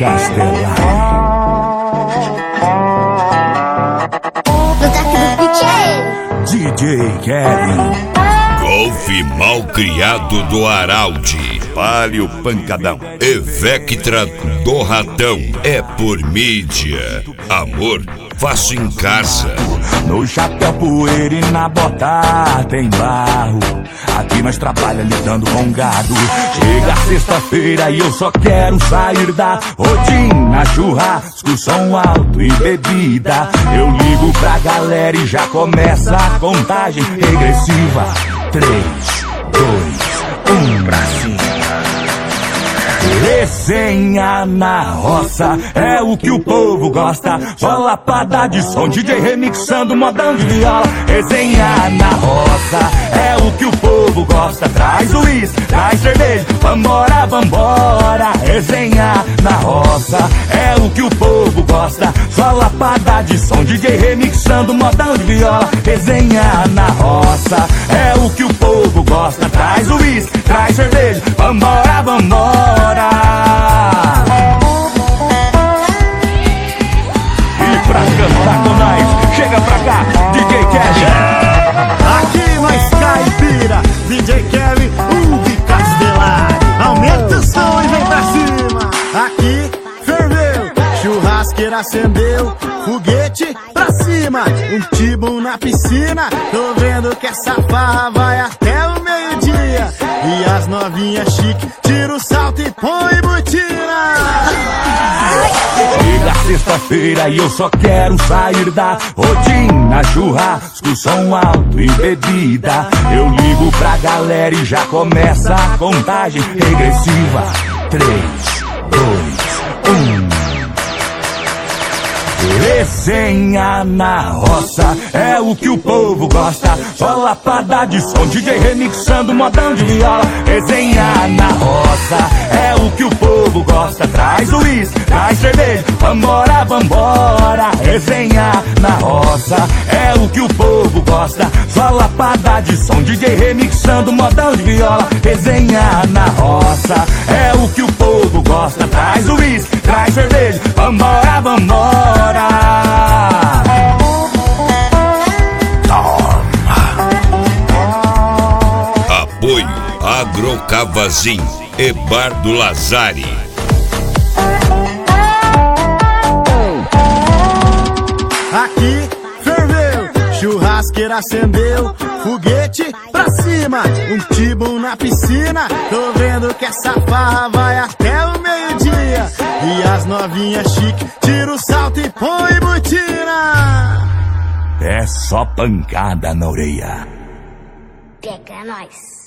Castelar. No toque do DJ Kevin. Golfe mal criado do Araldi, Palio Pancadão, Evectra do Ratão, é por mídia, amor, faço em casa. No chapéu, poeira e na bota tem barro. Aqui nós trabalha lidando com gado. Chega sexta-feira e eu só quero sair da rotina. Churrasco, som alto e bebida. Eu ligo pra galera e já começa a contagem regressiva. 3, 2, 1, pra cima. Resenha na roça é o que o povo gosta. Só lapada de som, DJ remixando modão de viola. Resenha na roça é o que o povo gosta. Traz uísque, traz cerveja, vambora, vambora. Resenha na roça é o que o povo gosta. Só lapada de som, DJ remixando modão de viola. Resenha na roça é o que o povo gosta. Traz uísque, traz cerveja, vambora, vambora. E pra cantar com nós, chega pra cá, DJ Kevin. Aqui nós caipira, DJ Kevin, de Castelar. Aumenta o som e vem pra cima. Aqui ferveu, churrasqueira acendeu, foguete pra cima. Um tibum na piscina, tô vendo que essa farra vai até o meio-dia. E as novinhas chique, tira o salto e põe botina. Chega sexta-feira e eu só quero sair da rotina. Churrasco, som alto e bebida. Eu ligo pra galera e já começa a contagem regressiva. 3, 2, 1. Resenha na roça é o que o povo gosta. Só lapada de som, DJ remixando modão de viola. Resenha na roça é o que o povo gosta. Traz uísque, traz cerveja, vambora, vambora. Resenha na roça é o que o povo gosta. Só lapada de som, DJ remixando modão de viola. Resenha na roça é o que o povo gosta. Traz uísque, traz cerveja, vambora, vambora. Apoio Agrocavazim e Bar do Lazari. Aqui ferveu, churrasqueira acendeu, foguete pra cima. Um tibum na piscina, tô vendo que essa farra vai até o meio-dia. E as novinhas chique, tira o salto e põe botina. É só pancada na orelha. Pega nós.